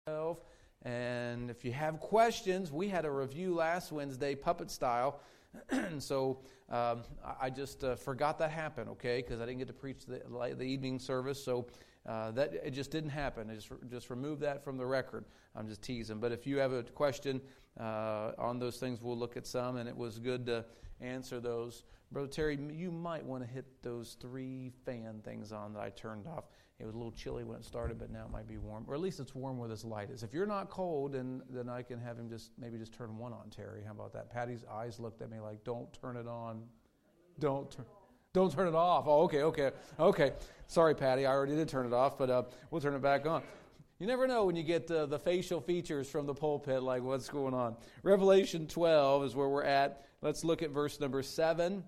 12. And if you have questions, we had a review last Wednesday, puppet style. So I just forgot that happened, okay, because I didn't get to preach the evening service. So that it just didn't happen. Just remove that from the record. I'm just teasing. But if you have a question on those things, we'll look at some, and it was good to answer those. Brother Terry, you might want to hit those 3 fan things on that I turned off. It was a little chilly when it started, but now it might be warm. Or at least it's warm where this light is. If you're not cold, then I can have him maybe just turn one on, Terry. How about that? Patty's eyes looked at me like, don't turn it on. Don't turn it off. Oh, okay. Sorry, Patty, I already did turn it off, but we'll turn it back on. You never know when you get the facial features from the pulpit, like what's going on. Revelation 12 is where we're at. Let's look at verse number 7.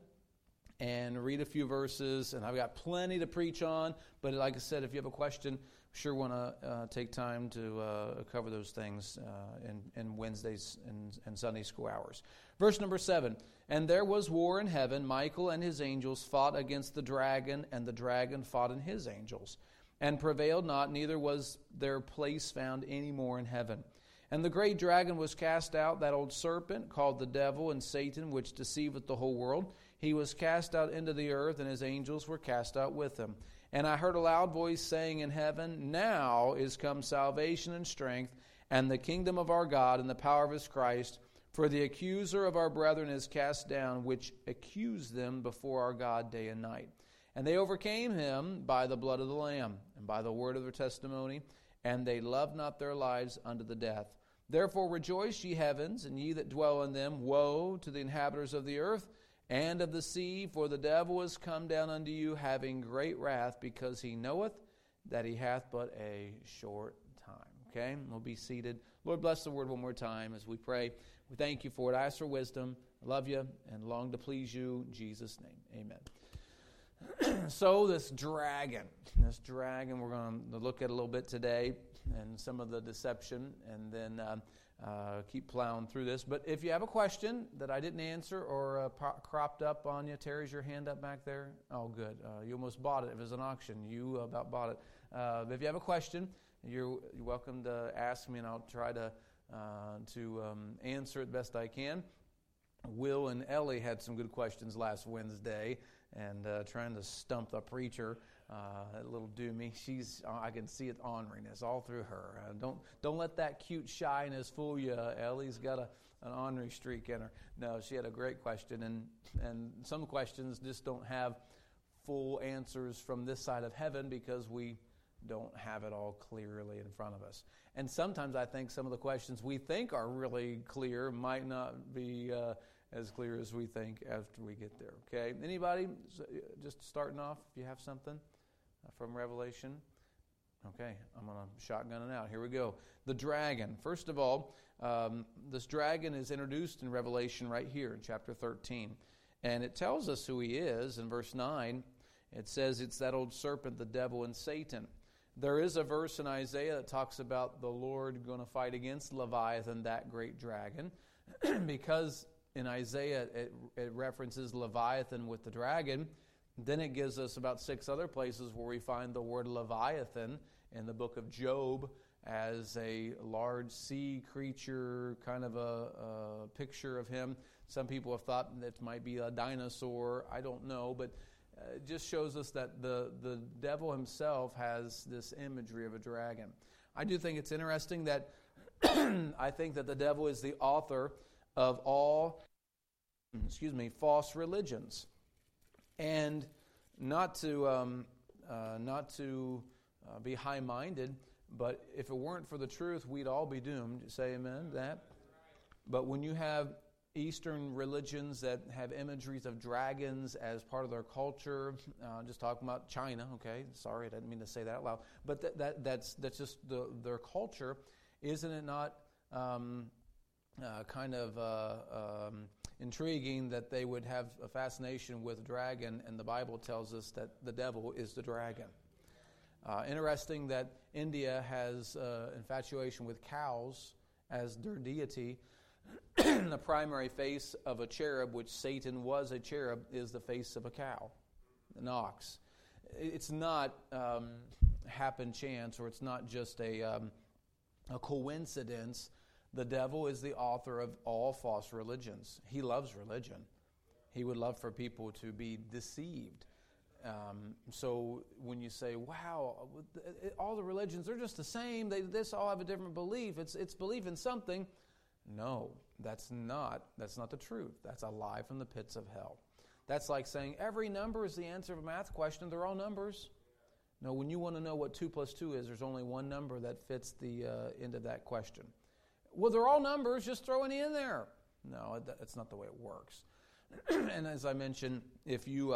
And read a few verses, and I've got plenty to preach on. But like I said, if you have a question, sure want to take time to cover those things in Wednesdays and Sunday school hours. Verse number 7, and there was war in heaven. Michael and his angels fought against the dragon, and the dragon fought and his angels, and prevailed not, neither was their place found any more in heaven. And the great dragon was cast out, that old serpent, called the devil and Satan, which deceiveth the whole world. He was cast out into the earth, and his angels were cast out with him. And I heard a loud voice saying in heaven, now is come salvation and strength, and the kingdom of our God, and the power of his Christ. For the accuser of our brethren is cast down, which accused them before our God day and night. And they overcame him by the blood of the Lamb, and by the word of their testimony, and they loved not their lives unto the death. Therefore rejoice, ye heavens, and ye that dwell in them. Woe to the inhabitants of the earth, and of the sea, for the devil is come down unto you, having great wrath, because he knoweth that he hath but a short time. Okay, we'll be seated. Lord, bless the word one more time as we pray. We thank you for it. I ask for wisdom. I love you and long to please you. In Jesus' name, amen. So this dragon, we're going to look at a little bit today, and some of the deception, and then keep plowing through this. But if you have a question that I didn't answer or cropped up on you, Terry's your hand up back there? Oh, good. You almost bought it. If it was an auction, you about bought it. But if you have a question, you're welcome to ask me, and I'll try to answer it best I can. Will and Ellie had some good questions last Wednesday, and trying to stump the preacher. That little doomy, I can see it orneriness all through her. Don't let that cute shyness fool you. Ellie's got an ornery streak in her. No, she had a great question, and some questions just don't have full answers from this side of heaven because we don't have it all clearly in front of us. And sometimes I think some of the questions we think are really clear might not be as clear as we think after we get there. Okay, anybody just starting off, if you have something from Revelation? Okay, I'm going to shotgun it out. Here we go. The dragon. First of all, this dragon is introduced in Revelation right here in chapter 13. And it tells us who he is. In verse 9, it says it's that old serpent, the devil, and Satan. There is a verse in Isaiah that talks about the Lord going to fight against Leviathan, that great dragon, because in Isaiah it references Leviathan with the dragon. Then it gives us about 6 other places where we find the word Leviathan in the book of Job as a large sea creature, kind of a picture of him. Some people have thought it might be a dinosaur. I don't know, but it just shows us that the devil himself has this imagery of a dragon. I do think it's interesting that I think that the devil is the author of all, false religions. And not to be high-minded, but if it weren't for the truth, we'd all be doomed. Say amen to that. But when you have Eastern religions that have imageries of dragons as part of their culture, just talking about China, okay? Sorry, I didn't mean to say that out loud. But that's just their culture. Isn't it not intriguing that they would have a fascination with a dragon, and the Bible tells us that the devil is the dragon. Interesting that India has infatuation with cows as their deity. The primary face of a cherub, which Satan was a cherub, is the face of a cow, an ox. It's not happen chance, or it's not just a a coincidence. The devil is the author of all false religions. He loves religion. He would love for people to be deceived. So when you say, wow, all the religions, they're just the same. They all have a different belief. It's belief in something. No, that's not the truth. That's a lie from the pits of hell. That's like saying every number is the answer of a math question. They're all numbers. No, when you want to know what 2 plus 2 is, there's only one number that fits the end of that question. Well, they're all numbers. Just throw it in there. No, that's not the way it works. And as I mentioned, if you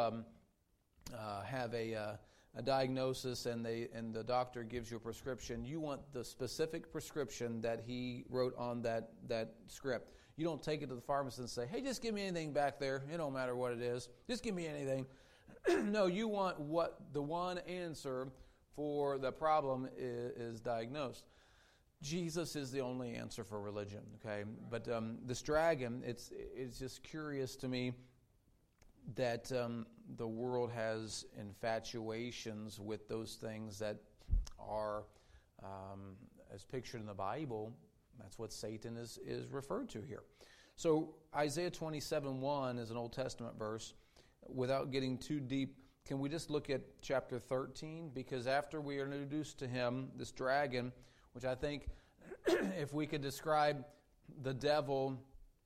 have a diagnosis and the doctor gives you a prescription, you want the specific prescription that he wrote on that script. You don't take it to the pharmacist and say, hey, just give me anything back there. It don't matter what it is. Just give me anything. No, you want what the one answer for the problem is diagnosed. Jesus is the only answer for religion, okay? But this dragon, it's just curious to me that the world has infatuations with those things that are, as pictured in the Bible. That's what Satan is referred to here. So Isaiah 27:1 is an Old Testament verse. Without getting too deep, can we just look at chapter 13? Because after we are introduced to him, this dragon, which I think if we could describe the devil,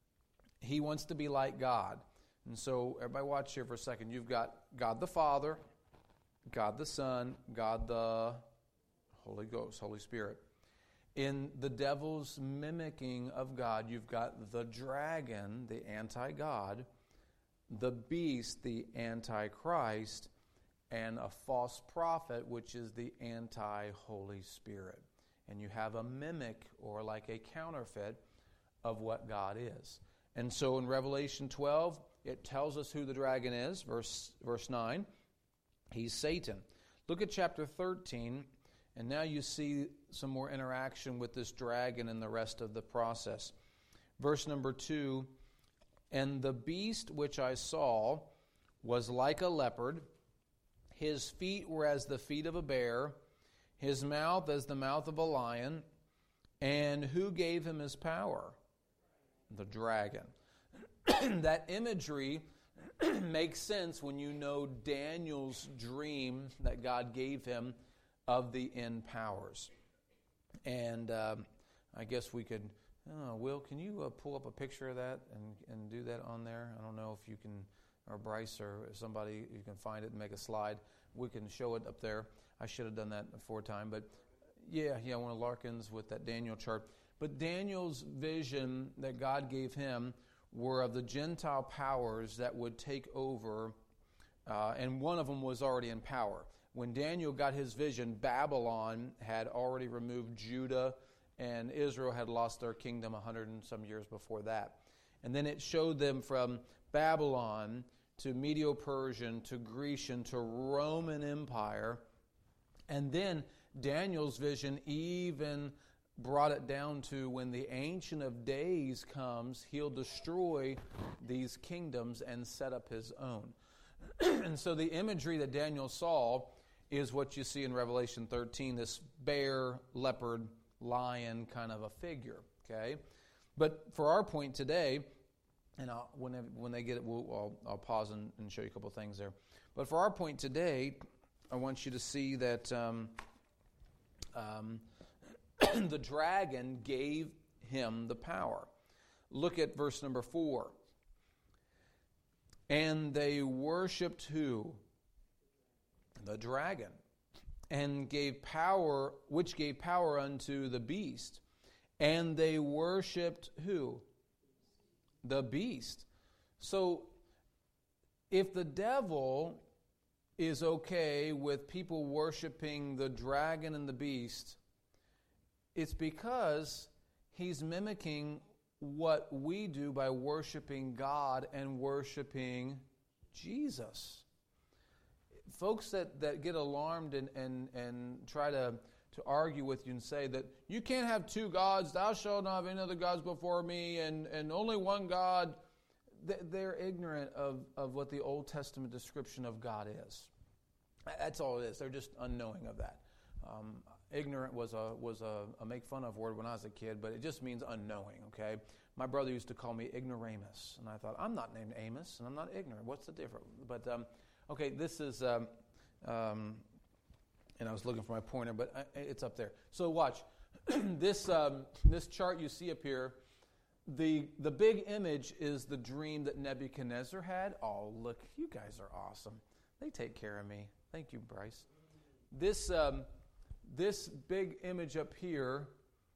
he wants to be like God. And so everybody watch here for a second. You've got God the Father, God the Son, God the Holy Ghost, Holy Spirit. In the devil's mimicking of God, you've got the dragon, the anti-God, the beast, the anti-Christ, and a false prophet, which is the anti-Holy Spirit. And you have a mimic or like a counterfeit of what God is. And so in Revelation 12, it tells us who the dragon is, verse 9. He's Satan. Look at chapter 13, and now you see some more interaction with this dragon and the rest of the process. Verse number 2, and the beast which I saw was like a leopard. His feet were as the feet of a bear, his mouth as the mouth of a lion. And who gave him his power? The dragon. That imagery makes sense when you know Daniel's dream that God gave him of the end powers. And I guess we could, Will, can you pull up a picture of that and do that on there? I don't know if you can, or Bryce or somebody, you can find it and make a slide. We can show it up there. I should have done that before time, but yeah, one of Larkin's with that Daniel chart. But Daniel's vision that God gave him were of the Gentile powers that would take over, and one of them was already in power. When Daniel got his vision, Babylon had already removed Judah, and Israel had lost their kingdom 100 and some years before that. And then it showed them from Babylon to Medo-Persian to Grecian to Roman Empire. And then Daniel's vision even brought it down to when the Ancient of Days comes, he'll destroy these kingdoms and set up his own. And so the imagery that Daniel saw is what you see in Revelation 13, this bear, leopard, lion kind of a figure, okay? But for our point today, and when they get it, I'll pause and show you a couple things there. But for our point today, I want you to see that the dragon gave him the power. Look at verse number 4. And they worshipped who? The dragon. And gave power, which gave power unto the beast. And they worshipped who? The beast. So, if the devil is okay with people worshiping the dragon and the beast, it's because he's mimicking what we do by worshiping God and worshiping Jesus. Folks that get alarmed and try to argue with you and say that you can't have two gods, thou shalt not have any other gods before me, and only one God, they're ignorant of what the Old Testament description of God is. That's all it is. They're just unknowing of that. ignorant was a make fun of word when I was a kid, but it just means unknowing, okay? My brother used to call me ignoramus, and I thought, I'm not named Amos, and I'm not ignorant. What's the difference? But, okay, this is, and I was looking for my pointer, but it's up there. So watch. This chart you see up here, the big image is the dream that Nebuchadnezzar had. Oh, look, you guys are awesome. They take care of me. Thank you, Bryce. This big image up here,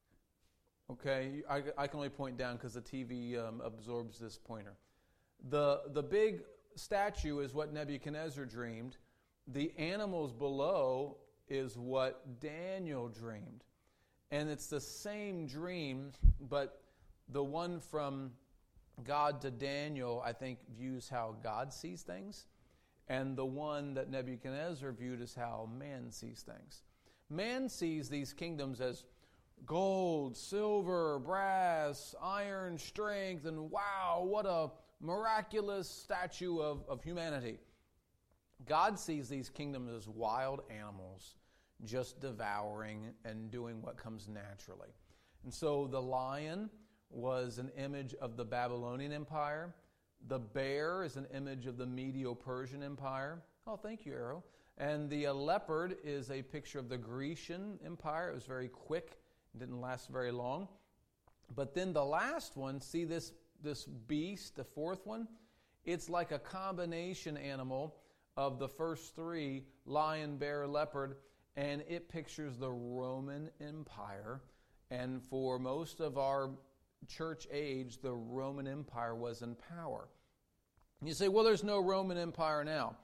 okay, I can only point down because the TV absorbs this pointer. The big statue is what Nebuchadnezzar dreamed. The animals below is what Daniel dreamed. And it's the same dream, but the one from God to Daniel, I think, views how God sees things. And the one that Nebuchadnezzar viewed is how man sees things. Man sees these kingdoms as gold, silver, brass, iron, strength, and wow, what a miraculous statue of humanity. God sees these kingdoms as wild animals, just devouring and doing what comes naturally. And so the lion was an image of the Babylonian Empire. The bear is an image of the Medo-Persian Empire. Oh, thank you, Arrow. And the leopard is a picture of the Grecian Empire. It was very quick, didn't last very long. But then the last one, see this beast, the fourth one? It's like a combination animal of the first three, lion, bear, leopard, and it pictures the Roman Empire. And for most of our church age, the Roman Empire was in power. You say, well, there's no Roman Empire now.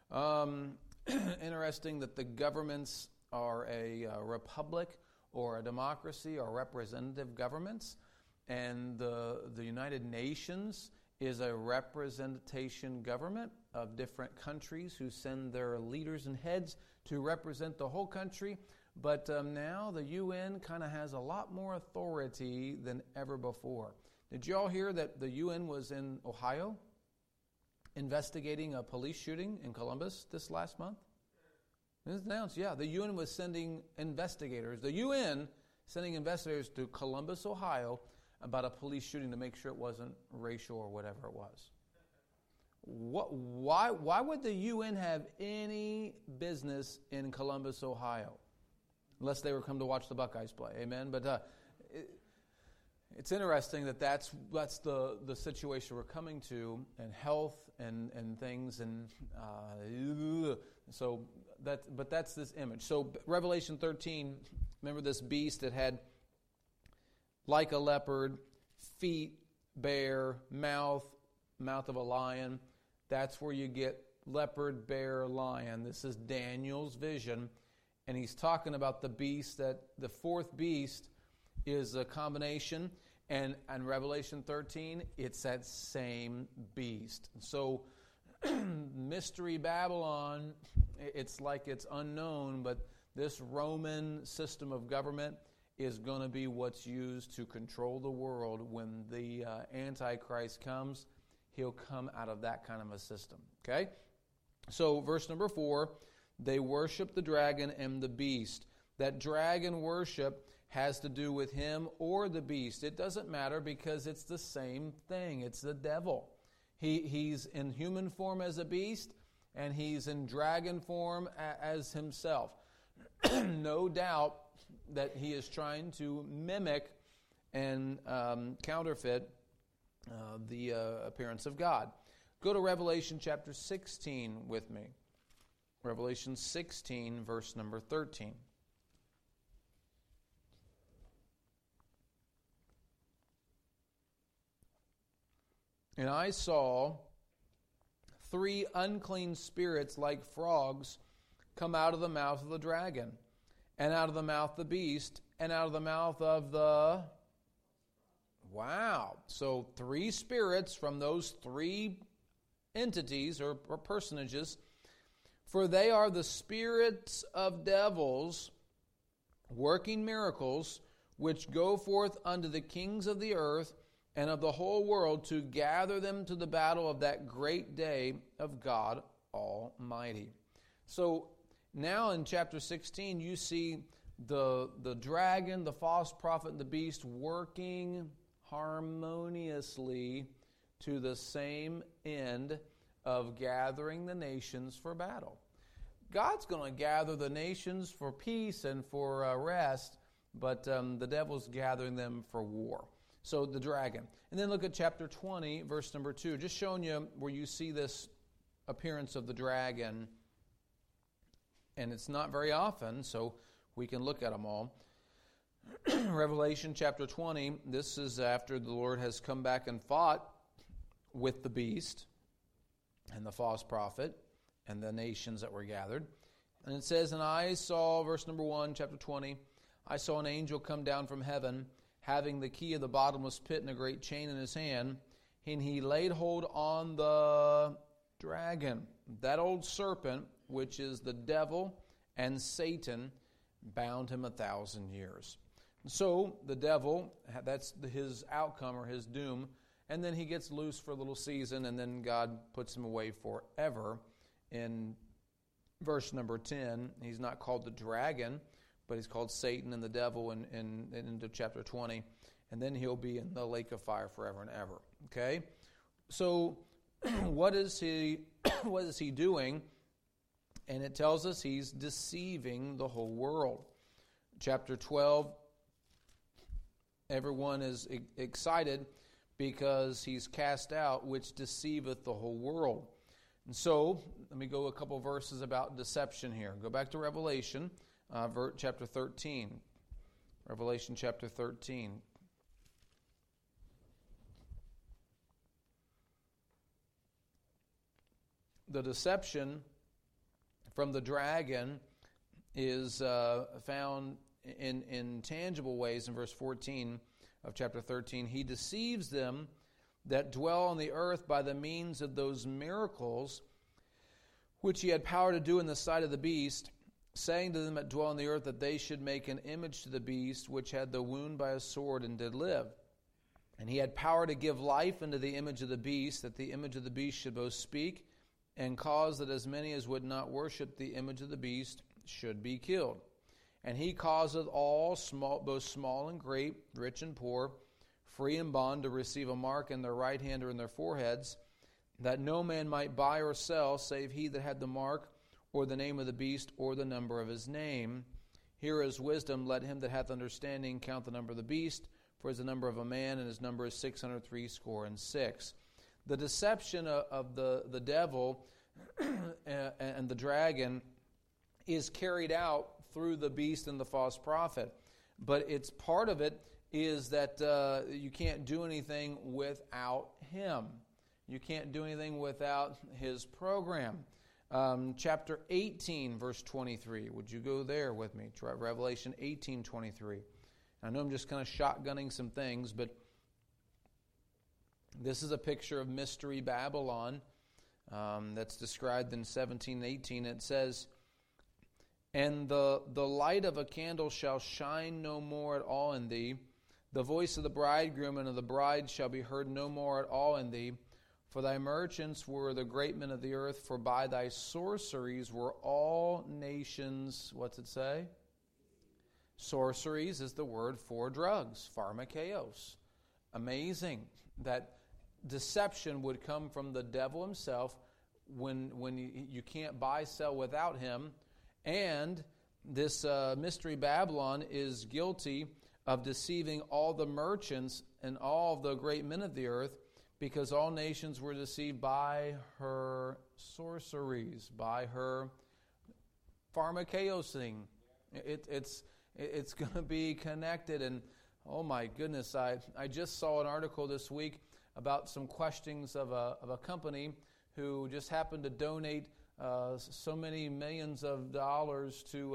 Interesting that the governments are a republic or a democracy or representative governments, and the United Nations is a representation government of different countries who send their leaders and heads to represent the whole country. But now the UN kind of has a lot more authority than ever before. Did you all hear that the UN was in Ohio investigating a police shooting in Columbus this last month? It was announced, yeah. The UN was sending investigators. The UN sending investigators to Columbus, Ohio, about a police shooting to make sure it wasn't racial or whatever it was. Why would the UN have any business in Columbus, Ohio? Unless they were come to watch the Buckeyes play, amen? But it's interesting that's the situation we're coming to, and health and things, and so that's this image. So Revelation 13, remember this beast that had like a leopard, feet, bear, mouth of a lion. That's where you get leopard, bear, lion. This is Daniel's vision. And he's talking about the beast, that the fourth beast is a combination. And in Revelation 13, it's that same beast. So Mystery Babylon, it's like it's unknown, but this Roman system of government is going to be what's used to control the world. When the Antichrist comes, he'll come out of that kind of a system. Okay? So verse number 4, they worship the dragon and the beast. That dragon worship has to do with him or the beast. It doesn't matter because it's the same thing. It's the devil. He's in human form as a beast, and he's in dragon form as himself. No doubt that he is trying to mimic and counterfeit the appearance of God. Go to Revelation chapter 16 with me. Revelation 16, verse number 13. And I saw 3 unclean spirits like frogs come out of the mouth of the dragon, and out of the mouth of the beast, and out of the mouth of the... Wow. So 3 spirits from those 3 entities or personages. For they are the spirits of devils working miracles, which go forth unto the kings of the earth and of the whole world to gather them to the battle of that great day of God Almighty. So now in chapter 16 you see the dragon, the false prophet, and the beast working harmoniously to the same end of gathering the nations for battle. God's going to gather the nations for peace and for rest, but the devil's gathering them for war. So the dragon. And then look at chapter 20, verse number 2. Just showing you where you see this appearance of the dragon. And it's not very often, so we can look at them all. Revelation chapter 20, this is after the Lord has come back and fought with the beast and the false prophet and the nations that were gathered. And it says, and I saw, verse number 1, chapter 20, I saw an angel come down from heaven, having the key of the bottomless pit and a great chain in his hand, and he laid hold on the dragon, that old serpent, which is the devil and Satan, bound him 1,000 years. So the devil, that's his outcome or his doom, and then he gets loose for a little season, and then God puts him away forever. In verse number 10, he's not called the dragon, but he's called Satan and the devil into chapter 20. And then he'll be in the lake of fire forever and ever. Okay? So what is he doing? And it tells us he's deceiving the whole world. Chapter 12, everyone is excited because he's cast out, which deceiveth the whole world. And so, let me go a couple verses about deception here. Go back to Revelation, chapter 13. Revelation chapter 13. The deception from the dragon is found in tangible ways in verse 14 of chapter 13. He deceives them that dwell on the earth by the means of those miracles which he had power to do in the sight of the beast, saying to them that dwell on the earth that they should make an image to the beast, which had the wound by a sword and did live. And he had power to give life unto the image of the beast, that the image of the beast should both speak and cause that as many as would not worship the image of the beast should be killed. And he causeth all, both small and great, rich and poor, free and bond, to receive a mark in their right hand or in their foreheads, that no man might buy or sell, save he that had the mark, or the name of the beast, or the number of his name. Here is wisdom. Let him that hath understanding count the number of the beast, for it is the number of a man, and his number is 666. The deception of the devil and the dragon is carried out through the beast and the false prophet. But it's part of it is that you can't do anything without him. You can't do anything without his program. Chapter 18, verse 23. Would you go there with me? Try Revelation 18:23. I know I'm just kind of shotgunning some things, but this is a picture of Mystery Babylon that's described in 17:18. It says, and the light of a candle shall shine no more at all in thee. The voice of the bridegroom and of the bride shall be heard no more at all in thee. For thy merchants were the great men of the earth, for by thy sorceries were all nations, what's it say? Sorceries is the word for drugs, pharmakeos. Amazing that deception would come from the devil himself when you can't buy, sell without him. And this Mystery Babylon is guilty of deceiving all the merchants and all the great men of the earth, because all nations were deceived by her sorceries, by her pharmakeosing. It's going to be connected. And oh my goodness, I just saw an article this week about some questions of a company who just happened to donate so many millions of dollars to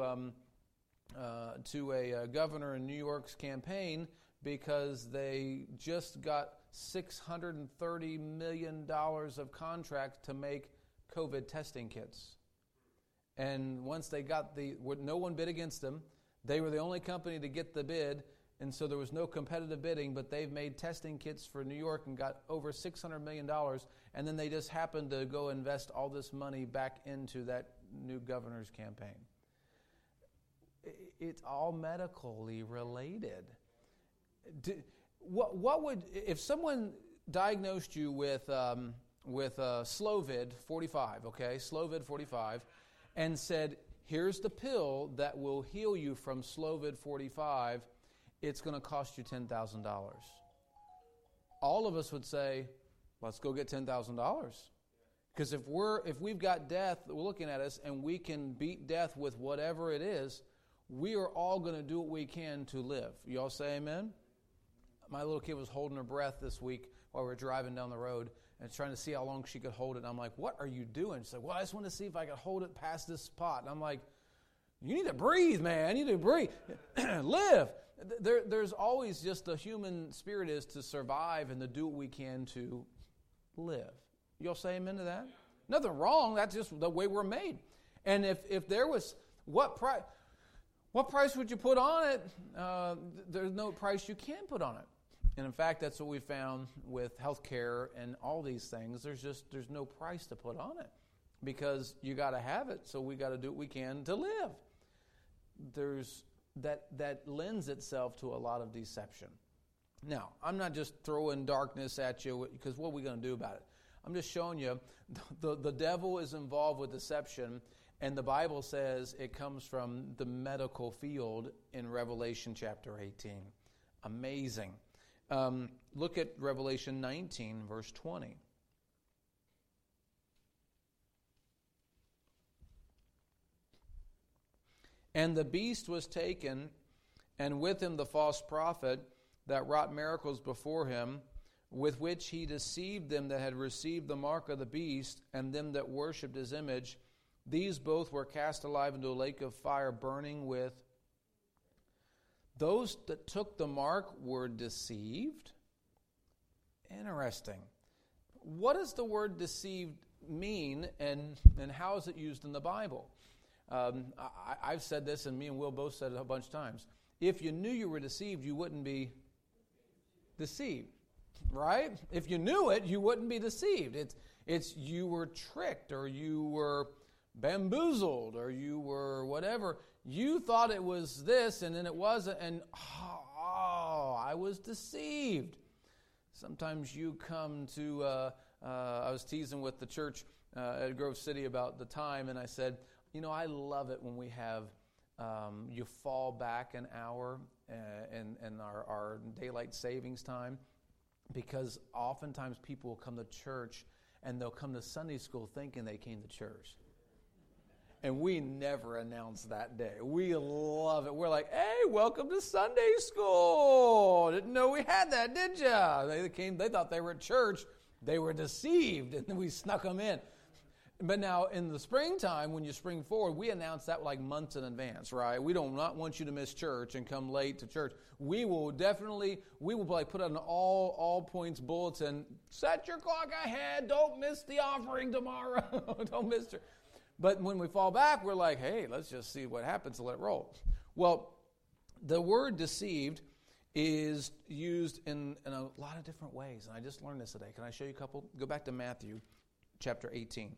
a governor in New York's campaign, because they just got $630 million of contract to make COVID testing kits. And once they got no one bid against them. They were the only company to get the bid, and so there was no competitive bidding, but they've made testing kits for New York and got over $600 million, and then they just happened to go invest all this money back into that new governor's campaign. it's all medically related. What would, if someone diagnosed you with Slovid 45, okay, Slovid 45, and said, here's the pill that will heal you from Slovid 45, it's going to cost you $10,000. All of us would say, let's go get $10,000. Because if we've got death looking at us and we can beat death with whatever it is, we are all going to do what we can to live. You all say amen? My little kid was holding her breath this week while we were driving down the road and trying to see how long she could hold it. And I'm like, what are you doing? She said, well, I just want to see if I could hold it past this spot. And I'm like, you need to breathe, man. You need to breathe. Live. There's always just the human spirit is to survive and to do what we can to live. You all say amen to that? Nothing wrong. That's just the way we're made. And if there was, what price would you put on it? There's no price you can put on it. And in fact, that's what we found with healthcare and all these things. There's no price to put on it because you got to have it. So we got to do what we can to live. There's that lends itself to a lot of deception. Now, I'm not just throwing darkness at you because what are we going to do about it? I'm just showing you the devil is involved with deception, and the Bible says it comes from the medical field in Revelation chapter 18. Amazing. Look at Revelation 19, verse 20. And the beast was taken, and with him the false prophet that wrought miracles before him, with which he deceived them that had received the mark of the beast, and them that worshipped his image. These both were cast alive into a lake of fire burning with. Those that took the mark were deceived. Interesting. What does the word deceived mean, and how is it used in the Bible? I've said this, and me and Will both said it a bunch of times. If you knew you were deceived, you wouldn't be deceived, right? If you knew it, you wouldn't be deceived. It's you were tricked, or you were bamboozled, or you were whatever. You thought it was this, and then it wasn't, and I was deceived. Sometimes you come to, I was teasing with the church at Grove City about the time, and I said, I love it when we have, you fall back an hour in our daylight savings time, because oftentimes people will come to church and they'll come to Sunday school thinking they came to church. And we never announce that day. We love it. We're like, hey, welcome to Sunday school. Didn't know we had that, did ya? They thought they were at church. They were deceived, and then we snuck them in. But now in the springtime, when you spring forward, we announce that like months in advance, right? We do not want you to miss church and come late to church. We will like put out an all points bulletin. Set your clock ahead. Don't miss the offering tomorrow. Don't miss church. But when we fall back, we're like, hey, let's just see what happens and let it roll. Well, the word deceived is used in a lot of different ways. And I just learned this today. Can I show you a couple? Go back to Matthew chapter 18.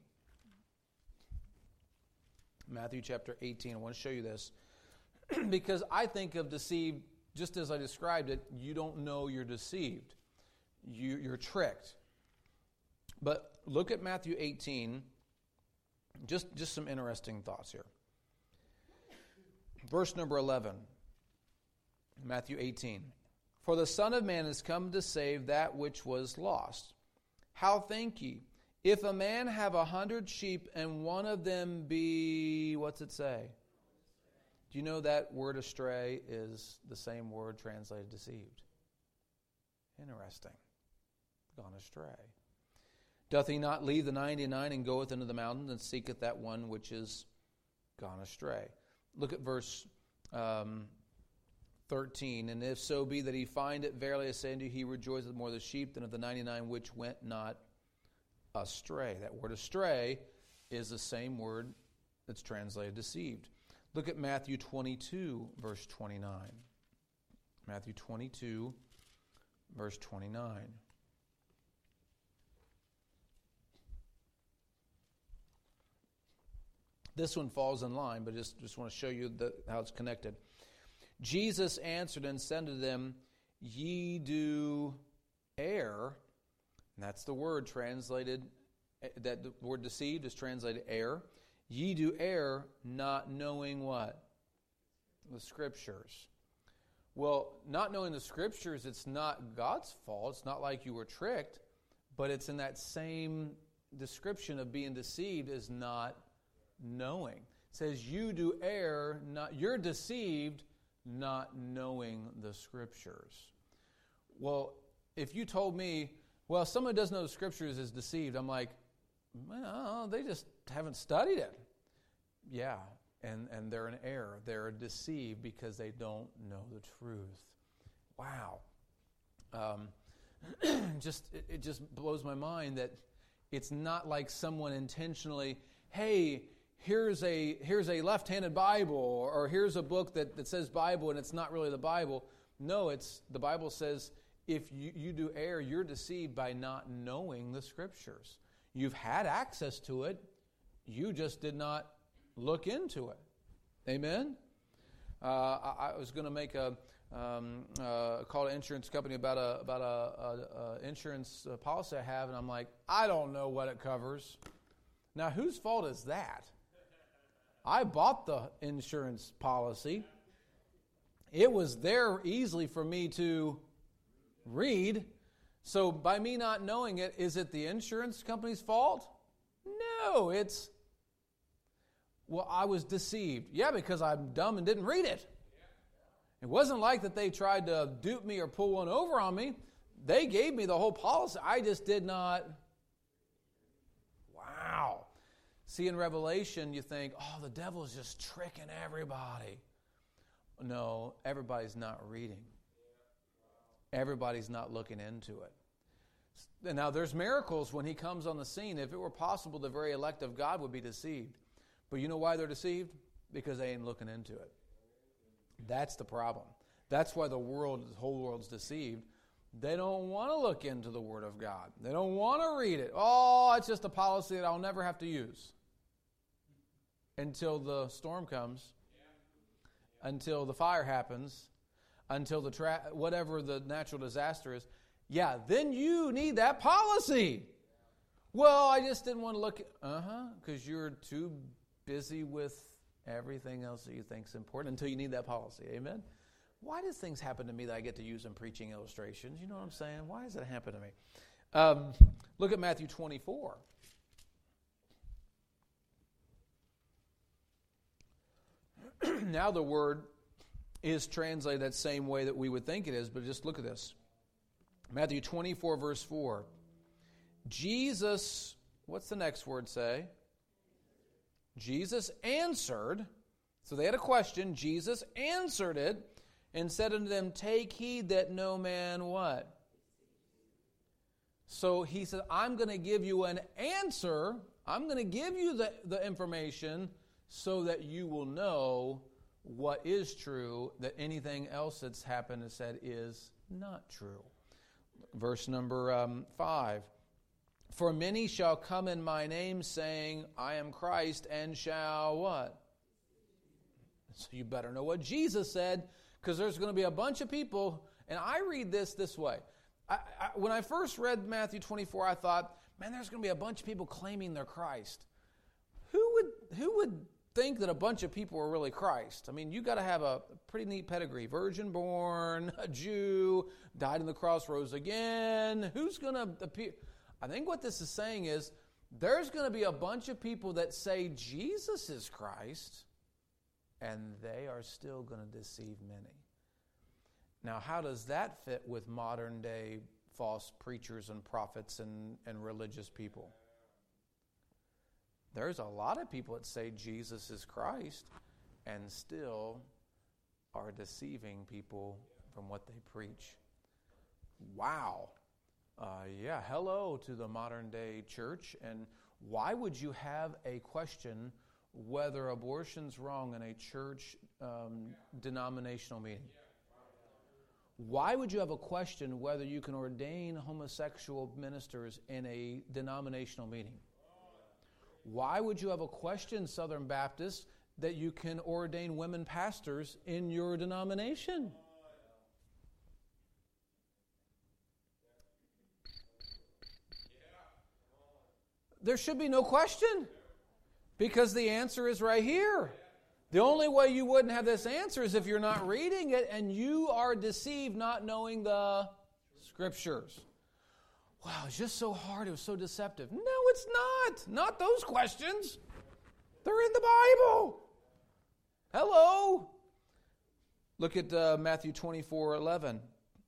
Matthew chapter 18. I want to show you this because I think of deceived just as I described it. You don't know you're deceived. You're tricked. But look at Matthew 18. Just some interesting thoughts here. Verse number 11. Matthew 18. For the Son of Man is come to save that which was lost. How think ye? If a man have 100 sheep and one of them be, what's it say? Do you know that word astray is the same word translated deceived? Interesting. Gone astray. Doth he not leave the 99 and goeth into the mountains and seeketh that one which is gone astray? Look at verse 13. And if so be that he find it, verily I say unto you, he rejoiceth more of the sheep than of the 99 which went not astray. That word astray is the same word that's translated deceived. Look at Matthew 22, verse 29. Matthew 22, verse 29. This one falls in line, but just want to show you how it's connected. Jesus answered and said to them, Ye do err. And that's the word translated, that the word deceived is translated err. Ye do err, not knowing what? The Scriptures. Well, not knowing the Scriptures, it's not God's fault. It's not like you were tricked, but it's in that same description of being deceived as not knowing. It says, you do err, you're deceived, not knowing the Scriptures. Well, if you told me, well, someone who doesn't know the Scriptures is deceived, I'm like, well, they just haven't studied it. Yeah, and they're in error. They're deceived because they don't know the truth. Wow. It just blows my mind that it's not like someone intentionally, hey, here's a left-handed Bible, or here's a book that says Bible and it's not really the Bible. No, the Bible says if you do err, you're deceived by not knowing the Scriptures. You've had access to it, you just did not look into it. Amen? I was going to make a call to insurance company about a insurance policy I have, and I'm like, I don't know what it covers. Now, whose fault is that? I bought the insurance policy. It was there easily for me to read. So by me not knowing it, is it the insurance company's fault? No, I was deceived. Yeah, because I'm dumb and didn't read it. It wasn't like that they tried to dupe me or pull one over on me. They gave me the whole policy. I just did not. Wow. See, in Revelation, you think, oh, the devil's just tricking everybody. No, everybody's not reading. Everybody's not looking into it. And now, there's miracles when he comes on the scene. If it were possible, the very elect of God would be deceived. But you know why they're deceived? Because they ain't looking into it. That's the problem. That's why the whole world's deceived. They don't want to look into the Word of God. They don't want to read it. Oh, it's just a policy that I'll never have to use. Until the storm comes. Until the fire happens. Until whatever the natural disaster is. Yeah, then you need that policy. Well, I just didn't want to look. Because you're too busy with everything else that you think is important until you need that policy. Amen? Why does things happen to me that I get to use in preaching illustrations? You know what I'm saying? Why does that happen to me? Look at Matthew 24. Now the word is translated that same way that we would think it is, but just look at this. Matthew 24, verse 4. Jesus, what's the next word say? Jesus answered. So they had a question. Jesus answered it and said unto them, take heed that no man what? So he said, I'm going to give you an answer. I'm going to give you the information so that you will know what is true, that anything else that's happened and said is not true. Verse number 5. For many shall come in my name, saying, I am Christ, and shall what? So you better know what Jesus said, because there's going to be a bunch of people, and I read this way. When I first read Matthew 24, I thought, man, there's going to be a bunch of people claiming they're Christ. Who would think that a bunch of people are really Christ? I mean, you got to have a pretty neat pedigree. Virgin born, a Jew, died on the cross, rose again. Who's going to appear? I think what this is saying is there's going to be a bunch of people that say Jesus is Christ, and they are still going to deceive many. Now, how does that fit with modern day false preachers and prophets and religious people? There's a lot of people that say Jesus is Christ and still are deceiving people from what they preach. Wow. Hello to the modern day church. And why would you have a question whether abortion's wrong in a church denominational meeting? Why would you have a question whether you can ordain homosexual ministers in a denominational meeting? Why would you have a question, Southern Baptists, that you can ordain women pastors in your denomination. There should be no question, because the answer is right here. The only way you wouldn't have this answer is if you're not reading it and you are deceived not knowing the Scriptures. Wow, it's just so hard. It was so deceptive. No, it's not. Not those questions. They're in the Bible. Hello. Look at Matthew 24:11.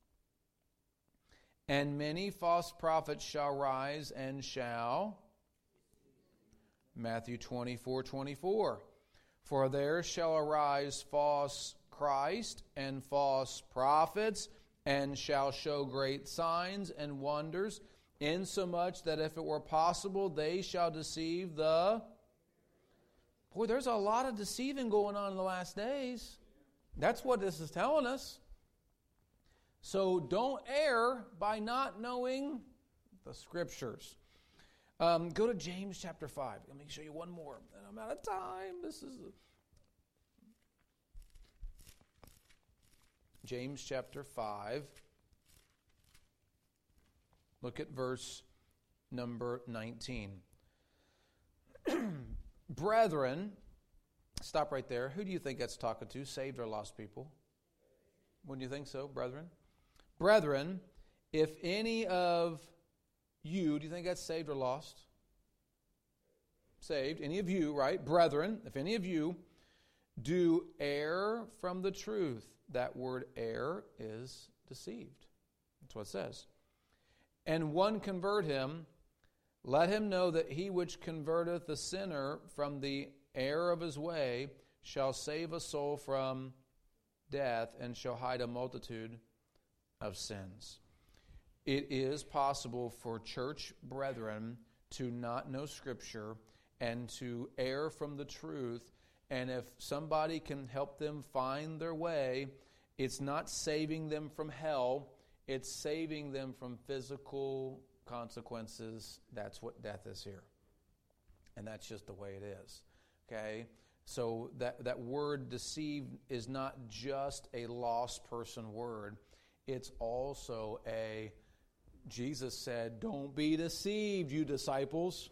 And many false prophets shall rise and shall... Matthew 24:24. For there shall arise false Christ and false prophets, and shall show great signs and wonders, insomuch that if it were possible, they shall deceive the... Boy, there's a lot of deceiving going on in the last days. That's what this is telling us. So don't err by not knowing the Scriptures. Go to James chapter 5. Let me show you one more. And I'm out of time. James chapter 5. Look at verse number 19. Brethren, stop right there. Who do you think that's talking to? Saved or lost people? Wouldn't you think so, brethren? Brethren, if any of you, do you think that's saved or lost? Saved. Any of you, right? Brethren, if any of you do err from the truth. That word err is deceived. That's what it says. And one convert him, let him know that he which converteth the sinner from the error of his way shall save a soul from death and shall hide a multitude of sins. It is possible for church brethren to not know Scripture and to err from the truth. And if somebody can help them find their way, it's not saving them from hell, it's saving them from physical consequences. That's what death is here. And that's just the way it is. Okay? So that word deceived is not just a lost person word. It's also Jesus said, don't be deceived, you disciples.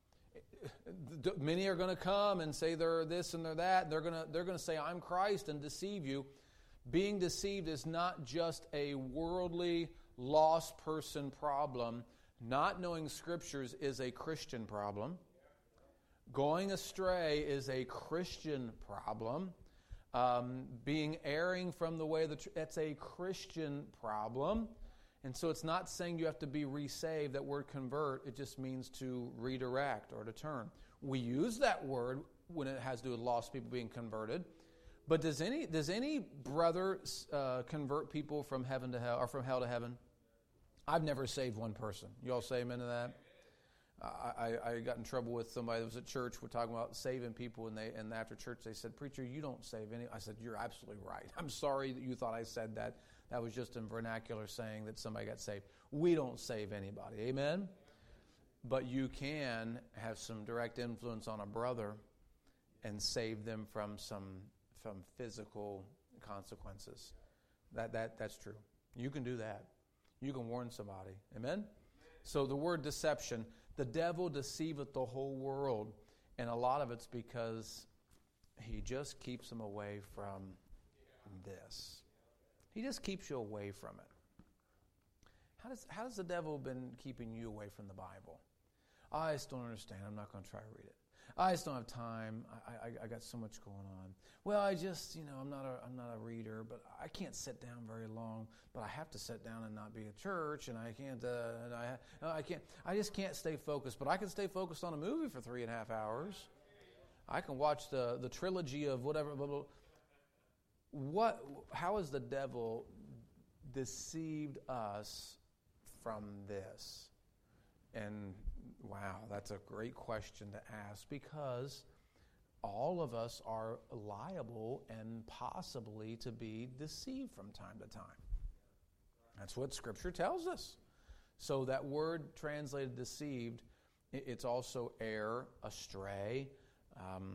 Many are going to come and say they're this and they're that. They're going to say, I'm Christ, and deceive you. Being deceived is not just a worldly, lost person problem. Not knowing Scriptures is a Christian problem. Going astray is a Christian problem. Erring from the way, that's a Christian problem. And so it's not saying you have to be resaved. That word convert, it just means to redirect or to turn. We use that word when it has to do with lost people being converted. But does any brother convert people from heaven to hell or from hell to heaven? I've never saved one person. You all say amen to that? I got in trouble with somebody that was at church. We're talking about saving people, and after church they said, "Preacher, you don't save any." I said, "You're absolutely right. I'm sorry that you thought I said that. That was just in vernacular saying that somebody got saved. We don't save anybody." Amen? But you can have some direct influence on a brother and save them from physical consequences. That's true. You can do that. You can warn somebody. Amen? So the word deception, the devil deceiveth the whole world. And a lot of it's because he just keeps them away from this. He just keeps you away from it. How does the devil been keeping you away from the Bible? I just don't understand. I'm not going to try to read it. I just don't have time. I got so much going on. Well, I'm not a reader, but I can't sit down very long. But I have to sit down and not be at church, and I can't. I just can't stay focused. But I can stay focused on a movie for 3.5 hours. I can watch the trilogy of whatever. Blah, blah. How has the devil deceived us from this? And wow, that's a great question to ask, because all of us are liable and possibly to be deceived from time to time. That's what Scripture tells us. So that word translated deceived, it's also err, astray.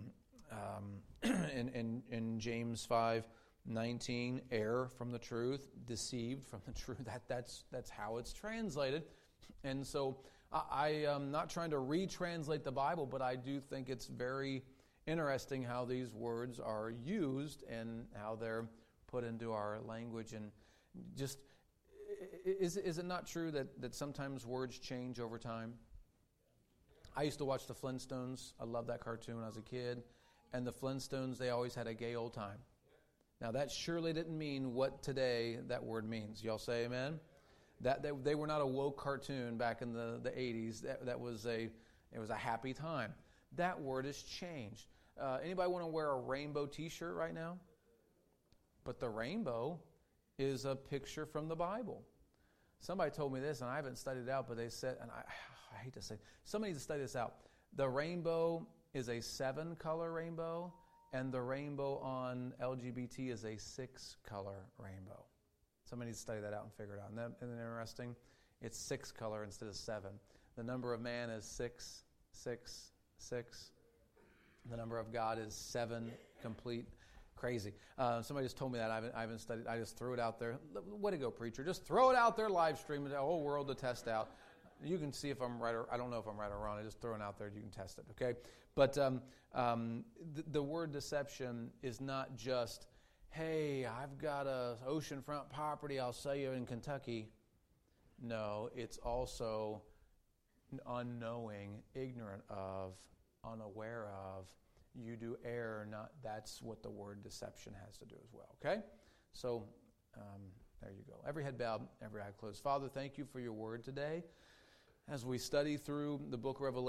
in James 5:19, err from the truth, deceived from the truth. That's how it's translated. And so I am not trying to retranslate the Bible, but I do think it's very interesting how these words are used and how they're put into our language. And just, is it not true that sometimes words change over time? I used to watch the Flintstones. I loved that cartoon when I was a kid. And the Flintstones, they always had a gay old time. Now, that surely didn't mean what today that word means. Y'all say amen? They were not a woke cartoon back in the 80s. It was a happy time. That word has changed. Anybody want to wear a rainbow T-shirt right now? But the rainbow is a picture from the Bible. Somebody told me this, and I haven't studied it out, but they said, and I hate to say, somebody needs to study this out. The rainbow is a 7-color rainbow, and the rainbow on LGBT is a 6-color rainbow. Somebody needs to study that out and figure it out. Isn't that interesting? It's 6-color instead of 7. The number of man is 6, 6, 6. The number of God is 7, complete. Crazy. Somebody just told me that. I haven't studied. I just threw it out there. Way to go, preacher. Just throw it out there, live stream it, the whole world to test out. You can see if I'm right or I don't know if I'm right or wrong. I just throw it out there. You can test it, okay? But the word deception is not just, hey, I've got a oceanfront property I'll sell you in Kentucky. No, it's also unknowing, ignorant of, unaware of. You do err, not. That's what the word deception has to do as well, okay? So there you go. Every head bowed, every eye closed. Father, thank you for your word today. As we study through the book of Revelation,